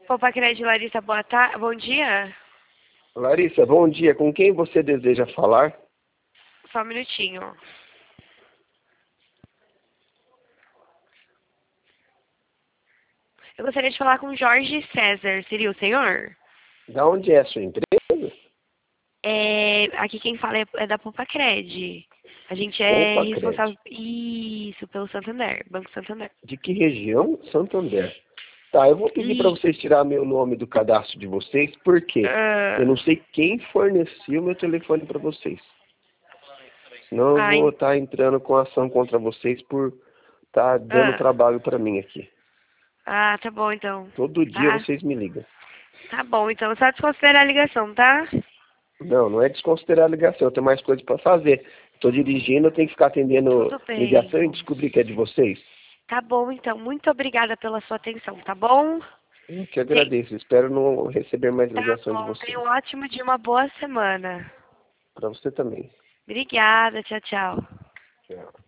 Poupa Crédito, Larissa, boa tarde. Bom dia. Larissa, bom dia. Com quem você deseja falar? Só um minutinho. Eu gostaria de falar com Jorge César. Seria o senhor? Da onde é a sua empresa? Aqui quem fala é da Poupa Cred. A gente é Poupa responsável, Crédito. isso, pelo Santander, Banco Santander. De que região? Santander. Tá, eu vou pedir para E, vocês tirar meu nome do cadastro de vocês, porque eu ah, não sei quem forneceu meu telefone para vocês. Senão eu ah, vou en- estar entrando com ação contra vocês por estar dando ah, trabalho para mim aqui. tá bom então. Todo dia Tá? vocês me ligam. Tá bom, então só desconsiderar a ligação, tá? Não, não é desconsiderar a ligação, eu tenho mais coisa para fazer. Estou dirigindo, eu tenho que ficar atendendo Tudo bem. ligação e descobrir que é de vocês. Tá bom, então. Muito obrigada pela sua atenção, tá bom? Eu que Tem- agradeço. Espero não receber mais Tá ligação de bom. Tenha vocês. um ótimo dia, uma boa semana. Para você também. Obrigada. Tchau, tchau. Tchau.